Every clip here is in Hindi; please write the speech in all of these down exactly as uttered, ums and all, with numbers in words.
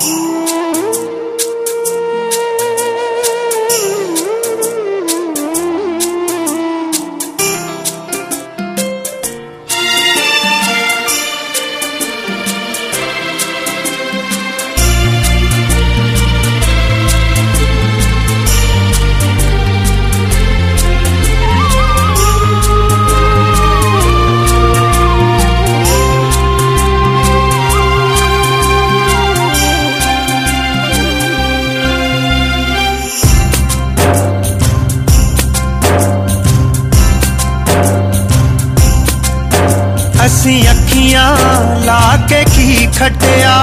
असी अखियां ला के की खटिया,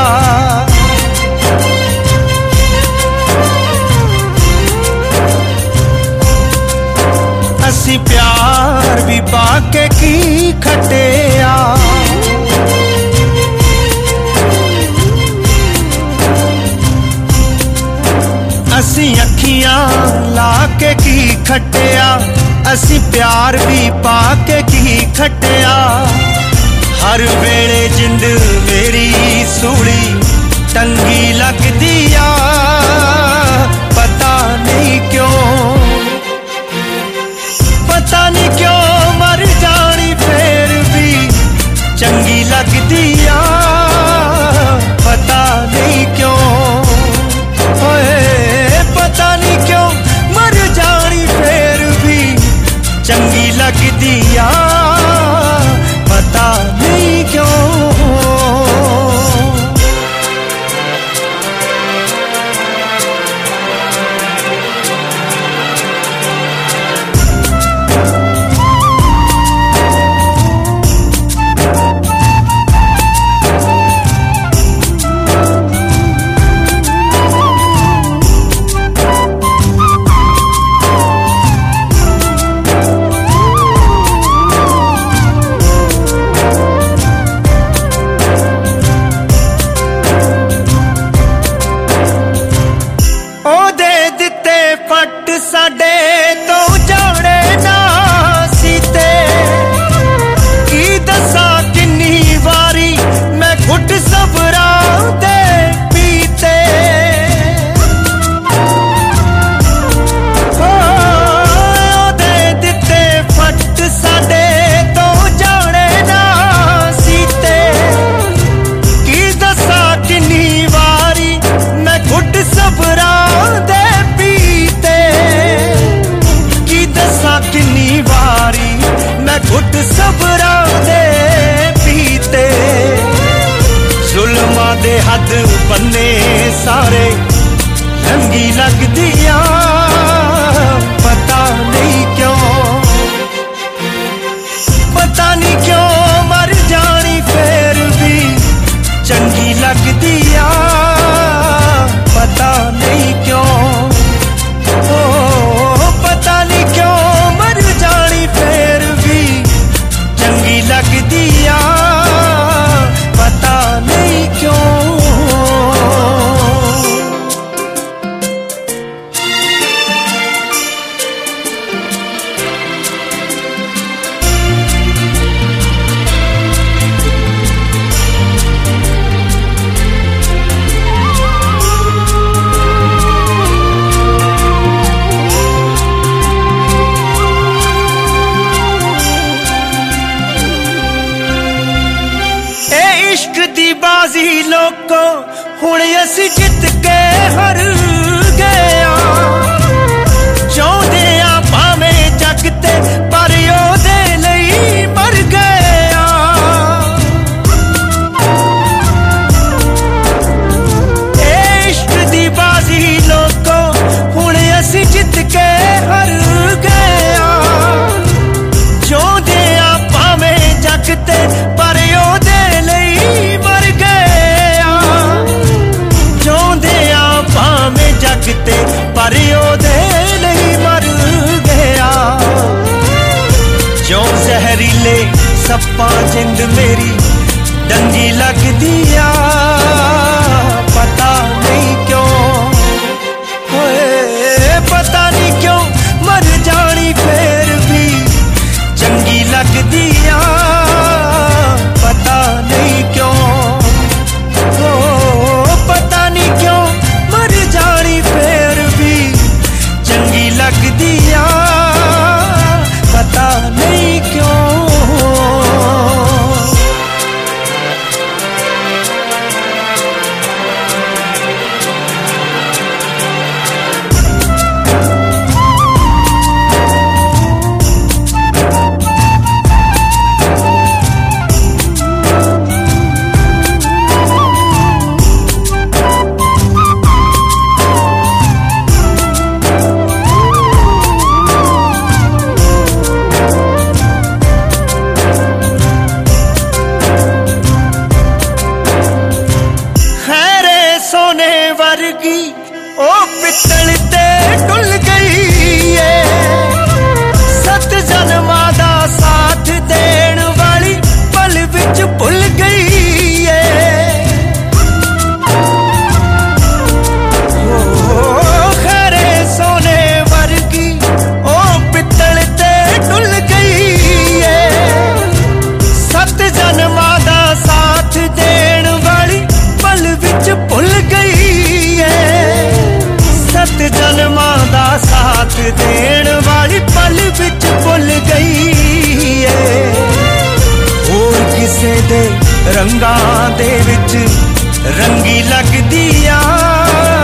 असी प्यार भी पाके की खटिया। असी अखियां ला के की खटिया, असी प्यार भी पाके की खटिया। हर वेले जिंद मेरी सूली टंगी लगदी आ, पता नहीं क्यों, पता नहीं क्यों मर जानी फिर भी चंगी लगदी आ, पता नहीं क्यों, ओए पता नहीं क्यों मर जानी फिर भी चंगी लगदी आ, पता नहीं क्यों। साडे तो जाने ना सीते की दसा किन्नी वारी मैं घुट सबरा दे पीते। ओ दे दिते फट साडे तो जाने ना सीते की दसा किन्नी वारी मैं घुट सबरा दे किन्नी वारी मैं घुट सबरा दे पीते। जुल्मा दे हद बन्ने सारे रंगी लगदिया, पता नहीं क्यों, पता नहीं क्यों मर जानी फिर भी चंगी लगदिया, पता नहीं क्यों, ओ पता नहीं क्यों मर जानी फिर भी चंगी लगदी आ, पता नहीं क्यों। इश्क दी बाजी लोको हुण असी जित के हर गया, चाहते आ भावें जग ते पर ओदे लई मर गया। इश्क दी बाजी लोको हुण असी जित के हर गया, चाहते आ भावें जग ते पर ओदे मर गया, चाहते आ भावें जगते पर ओदे नहीं मर गया। जो जहरीले सप्पा जिंद मेरी डंगी लगदी आ, पता नहीं क्यों, ओए पता नहीं क्यों मर जानी फिर भी चंगी लगदी आ, पता नहीं क्यों, ओ पता नहीं ਕਿਸੇ ਦੇ ਰੰਗਾਂ ਦੇ ਵਿੱਚ ਰੰਗੀ ਲੱਗਦੀ ਆ।